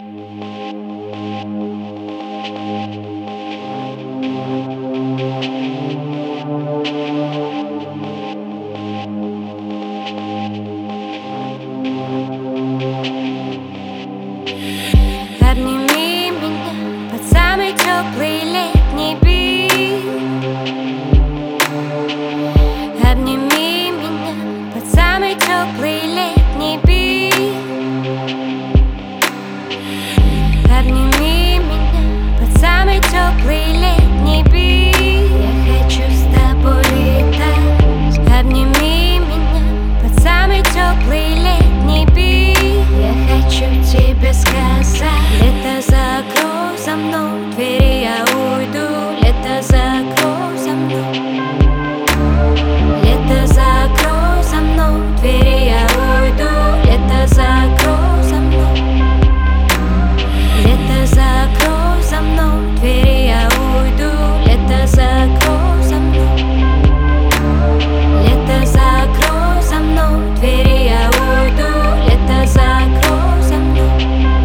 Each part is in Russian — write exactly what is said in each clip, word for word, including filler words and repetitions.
Обними меня под самый теплый летний бит. Обними меня под самый теплый летний бит. Обними меня под самый теплый летний бит. Я хочу с тобой летать. Обними меня под самый теплый летний бит. Я хочу тебе сказать: лето, закрой за мной двери, я уйду. Лето, закрой за мной. Лето, закрой за мной двери, я уйду. Лето, закрой за мной. Лето, закрой за мной двери, я уйду. Лето, закрой за мной. Лето, закрой за мной двери, я уйду. Лето, закрой за мной.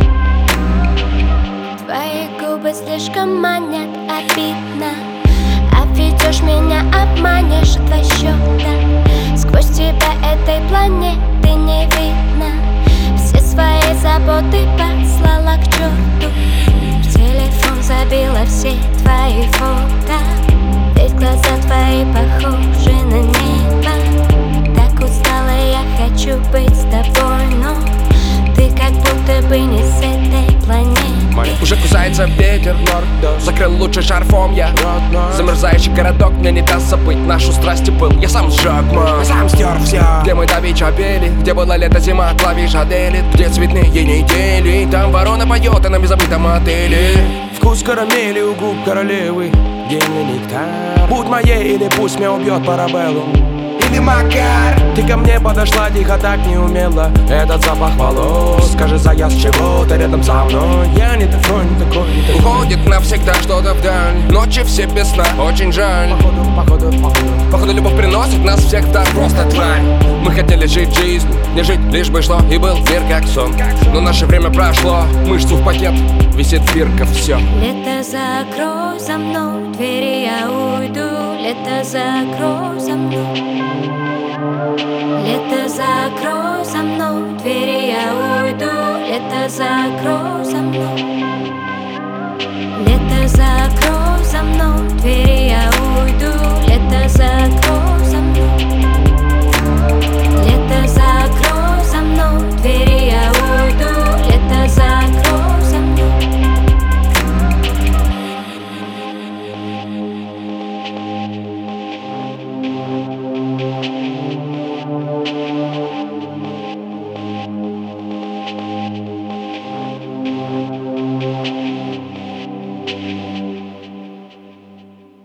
Твои губы слишком манят, обидно. Обведешь меня, обманешь два счета. Сквозь тебя этой планеты не видно. Все свои заботы послала к черту. В телефон забила все твои фото. Ведь глаза твои похожи на небо. Так устала, я хочу быть с тобой, но ты как будто бы не с этой планеты. Уже кусается ветер, закрыл лучше шарфом я. Замерзающий городок мне не даст забыть нашу страсть и пыл. Я сам сжег, мой, я сам стер все. Где мы давич обели, где было лето, зима, клавиш Адели. Где цветные недели, там ворона поет, а на беззабытом отеле. Вкус карамели у губ королевы, гений нектар. Будь моей или пусть меня убьет парабеллум. Или Макар. Ты ко мне подошла тихо, так неумело. Этот запах волос, скажи, заяц, чего ты рядом со мной? Я не такой, не такой, не такой. Уходит навсегда что-то вдаль. Ночи все без сна, очень жаль. Походу, походу, походу. Походу любовь приносит нас всех в дар, просто тварь. Мы хотели жить жизнь, не жить, лишь бы шло. И был мир как сон, но наше время прошло. Мышцу в пакет, висит бирка, все. Лето, закрой за мной двери, я уйду. Лето, закрой за мной. Лето, закрой за мной двери, я уйду. Лето, закрой за мной. Лето, закрой за мной двери, я уйду. Лето, закрой за мной. Лето, закрой за мной двери, я уйду. Лето, закрой за мной.